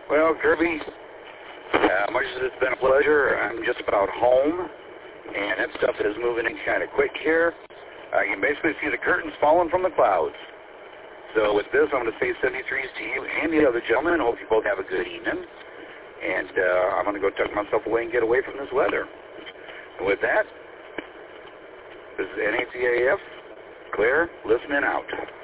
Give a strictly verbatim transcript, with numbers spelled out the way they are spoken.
Well, Kirby, uh, much as it's been a pleasure, I'm just about home, and that stuff is moving in kind of quick here. I can basically see the curtains falling from the clouds. So with this, I'm going to say seventy-threes to you and the other gentlemen. I hope you both have a good evening. And uh, I'm going to go tuck myself away and get away from this weather. And with that, this is N A T A F, Claire, listening out.